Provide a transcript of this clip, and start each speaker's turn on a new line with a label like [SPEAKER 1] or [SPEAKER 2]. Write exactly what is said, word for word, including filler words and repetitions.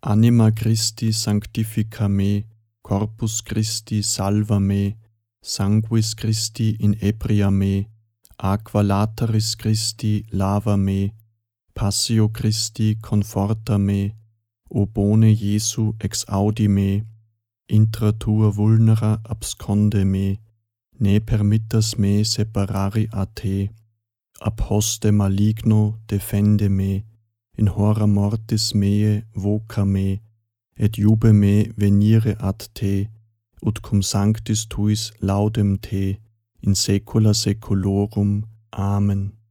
[SPEAKER 1] Anima Christi sanctifica me, Corpus Christi salva me, Sanguis Christi inebria me, Aqua lateris Christi lava me, Passio Christi conforta me, O bone Jesu exaudi me, intra tua vulnera absconde me, ne permittas me separari a te, ab hoste maligno defende me, in hora mortis mea voca me, et iube me venire ad te, ut cum sanctis tuis laudem te, in saecula saeculorum. Amen.